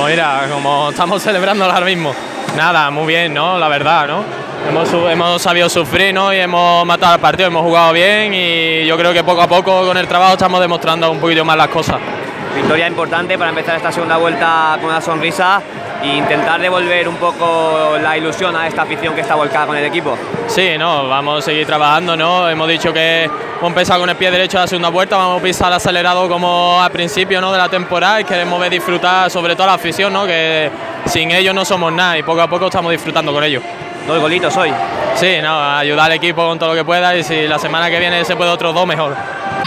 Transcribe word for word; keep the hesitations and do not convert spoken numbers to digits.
Pues mira, como estamos celebrando ahora mismo. Nada, muy bien, ¿no? La verdad, ¿no? Hemos, hemos sabido sufrir, ¿no? Y hemos matado el partido, hemos jugado bien y yo creo que poco a poco con el trabajo estamos demostrando un poquito más las cosas. Victoria importante para empezar esta segunda vuelta con una sonrisa e intentar devolver un poco la ilusión a esta afición que está volcada con el equipo. Sí, no, vamos a seguir trabajando, ¿no? Hemos dicho que hemos empezado con el pie derecho a la segunda vuelta, vamos a pisar acelerado como al principio, ¿no?, de la temporada y queremos ver disfrutar sobre todo la afición, ¿no?, que sin ellos no somos nada y poco a poco estamos disfrutando con ellos. Dos golitos hoy. Sí, no, ayudar al equipo con todo lo que pueda y si la semana que viene se puede otros dos, mejor.